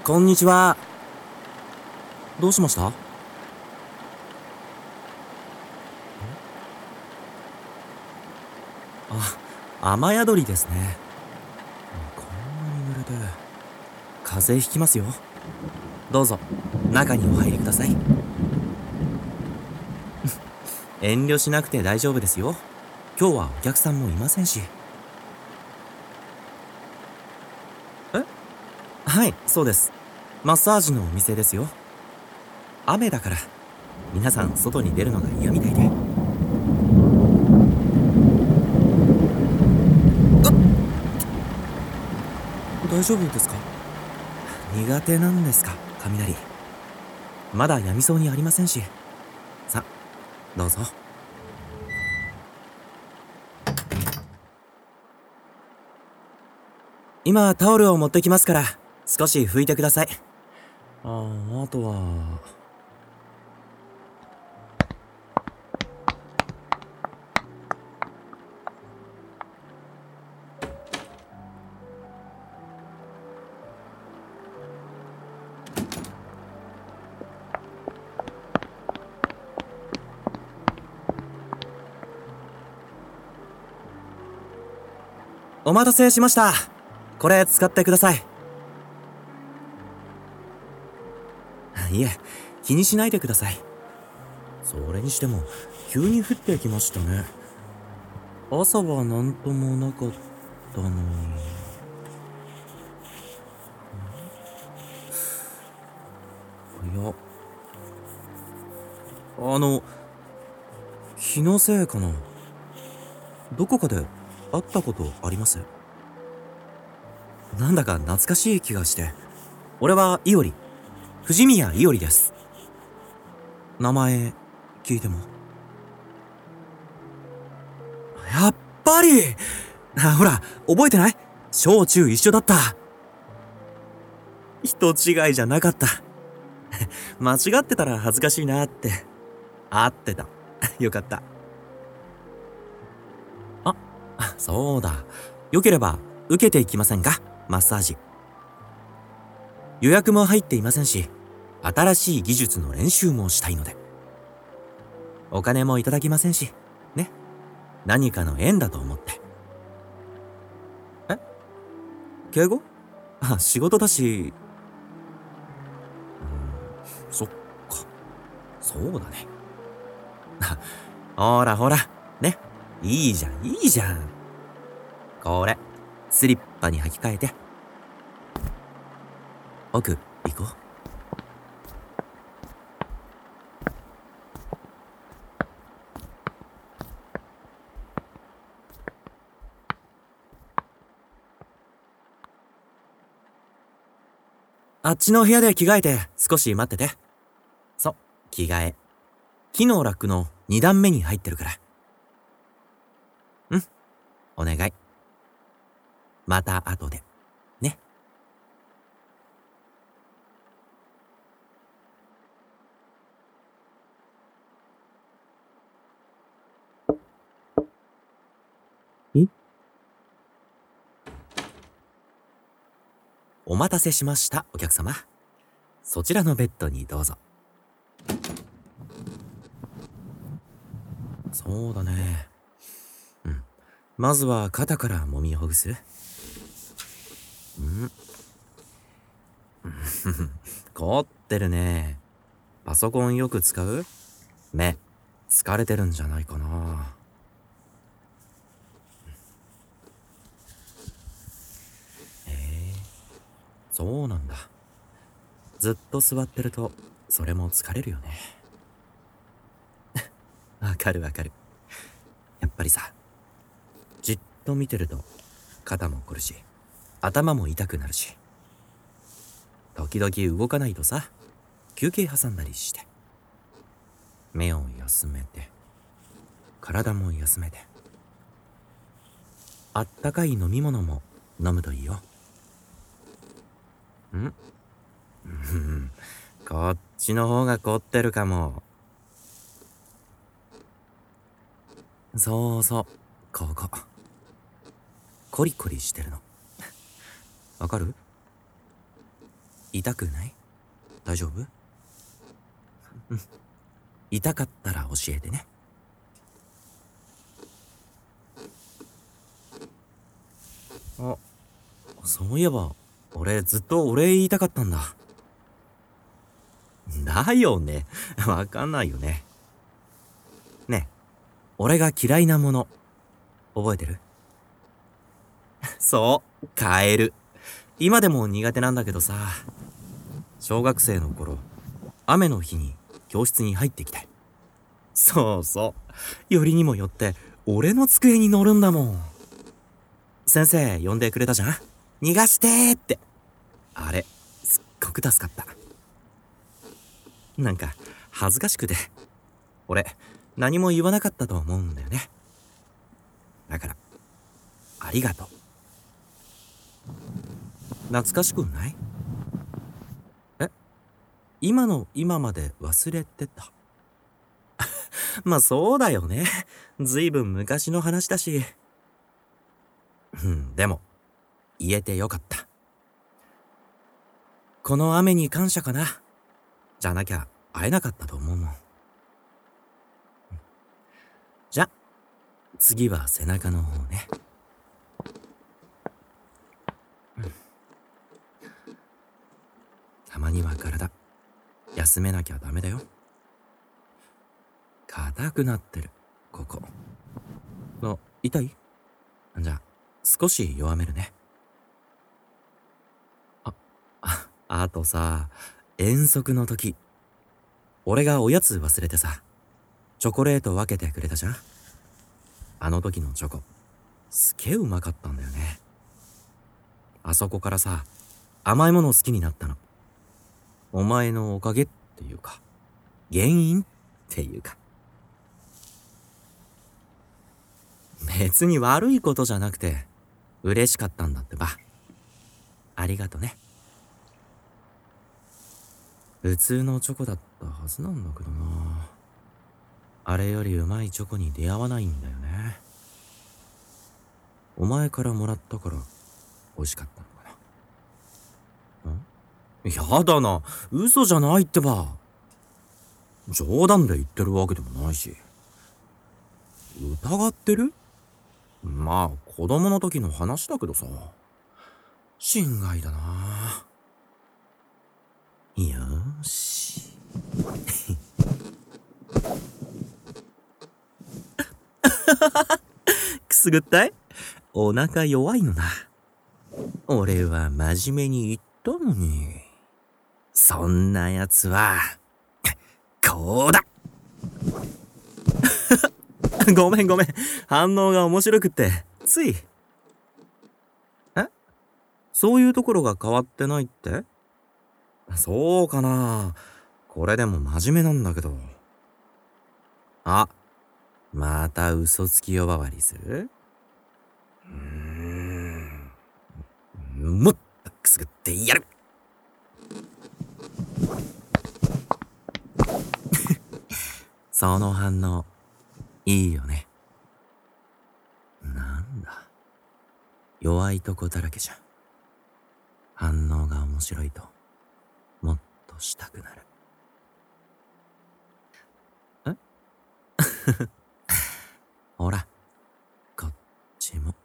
こんにちは。どうしました？雨宿りですね。こんなに濡れて風邪ひきますよ。どうぞ中にお入りください。遠慮しなくて大丈夫ですよ。今日はお客さんもいませんし。え、はい、そうです。マッサージのお店ですよ。雨だから皆さん外に出るのが嫌みたいで。大丈夫ですか？苦手なんですか、雷。まだやみそうにありませんし。さ、どうぞ。今タオルを持ってきますから少し拭いてください。あとは。お待たせしました。これ使ってください。いえ、気にしないでください。それにしても急に降ってきましたね。朝はなんともなかったのに。いや、あの気のせいかな。どこかで会ったことあります？なんだか懐かしい気がして。俺は伊織、藤宮伊織です。名前聞いても？やっぱり。ほら覚えてない？小中一緒だった。人違いじゃなかった。間違ってたら恥ずかしいなって。合ってた。よかった。あ、そうだ。よければ受けていきませんか？マッサージ。予約も入っていませんし、新しい技術の練習もしたいので。お金もいただきませんし、ね。何かの縁だと思って。え、敬語？仕事だし。そっか。そうだね。ほらほら。ね。いいじゃん、いいじゃん。これ、スリッパに履き替えて。奥、行こう。あっちの部屋で着替えて少し待ってて。着替え。木のラックの2段目に入ってるから。うん、お願い。また後で。ね。お待たせしました、お客様。そちらのベッドにどうぞ。そうだね。まずは肩から揉みほぐす。凝ってるね。パソコンよく使う？目、疲れてるんじゃないかな。そうなんだ。ずっと座ってると、それも疲れるよね。わかるわかる。やっぱりさ、じっと見てると、肩も凝るし、頭も痛くなるし。時々動かないとさ、休憩挟んだりして。目を休めて、体も休めて。あったかい飲み物も飲むといいよ。うん、こっちの方が凝ってるかも。そうそう、ここ。コリコリしてるの。わかる？ 痛くない？大丈夫？うん。痛かったら教えてね。あ、そういえば、俺ずっとお礼言いたかったんだ。だよね。わかんないよね。ねえ、俺が嫌いなもの、覚えてる？そう、カエル。今でも苦手なんだけどさ、小学生の頃、雨の日に教室に入ってきて。そうそう。よりにもよって、俺の机に乗るんだもん。先生呼んでくれたじゃん。逃がしてーって。あれ、すっごく助かった。なんか、恥ずかしくて。俺、何も言わなかったと思うんだよね。だから、ありがとう。懐かしくない？え、今の今まで忘れてた？まあそうだよね。ずいぶん昔の話だし。でも、言えてよかった。この雨に感謝かな。じゃなきゃ会えなかったと思うもん。じゃ、次は背中の方ね。たまには体、休めなきゃダメだよ。硬くなってる、ここ。痛い？じゃあ、少し弱めるね。あとさ、遠足の時、俺がおやつ忘れてさ、チョコレート分けてくれたじゃん。あの時のチョコ、すげえうまかったんだよね。あそこからさ、甘いもの好きになったの。お前のおかげっていうか、原因っていうか。別に悪いことじゃなくて、嬉しかったんだってば。ありがとね。普通のチョコだったはずなんだけどな。あれよりうまいチョコに出会わないんだよね。お前からもらったから美味しかったのかな。やだな。嘘じゃないってば。冗談で言ってるわけでもないし。疑ってる？まあ子供の時の話だけどさ。心外だな。よーし。くすぐったい？お腹弱いのだ。俺は真面目に言ったのに。そんな奴は、こうだ。ごめんごめん。反応が面白くって、つい。そういうところが変わってないって？そうかな。これでも真面目なんだけど。あ、また嘘つき呼ばわりする？もっとくすぐってやる。その反応、いいよね。なんだ。弱いとこだらけじゃん。反応が面白いと、もっとしたくなる。ほら、こっちも。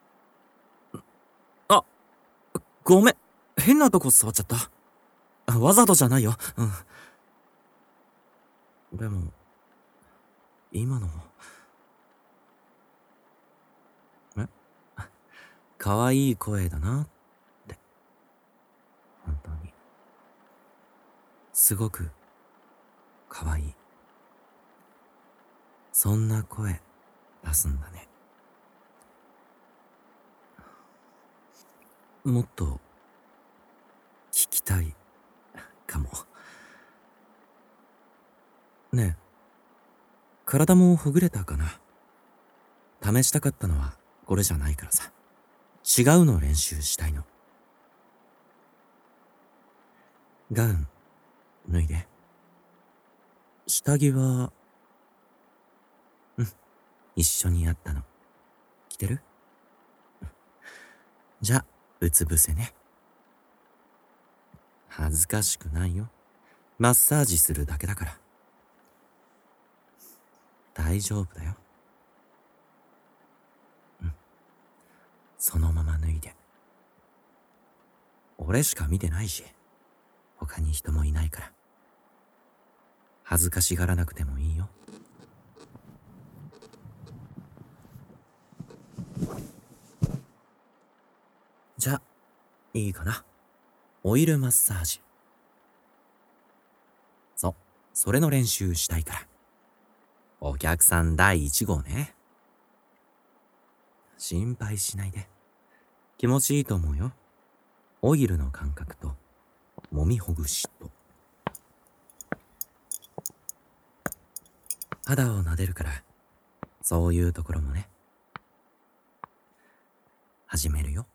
あ、ごめん。変なとこ触っちゃった。わざとじゃないよ。でも、今のも。可愛い声だなって。本当に。すごく、可愛い。そんな声、出すんだね。もっと、聞きたい、かも。ねえ、体もほぐれたかな？試したかったのは、これじゃないからさ。違うの練習したいの。ガウン、脱いで。下着は、一緒にやったの。着てる？じゃあ、うつ伏せね。 恥ずかしくないよ。マッサージするだけだから。大丈夫だよ。そのまま脱いで。俺しか見てないし、他に人もいないから。恥ずかしがらなくてもいいよ。じゃあ、いいかな。オイルマッサージ。そう、それの練習したいから。お客さん第1号ね。心配しないで。気持ちいいと思うよ。オイルの感覚と、揉みほぐしと。肌を撫でるから、そういうところもね。始めるよ。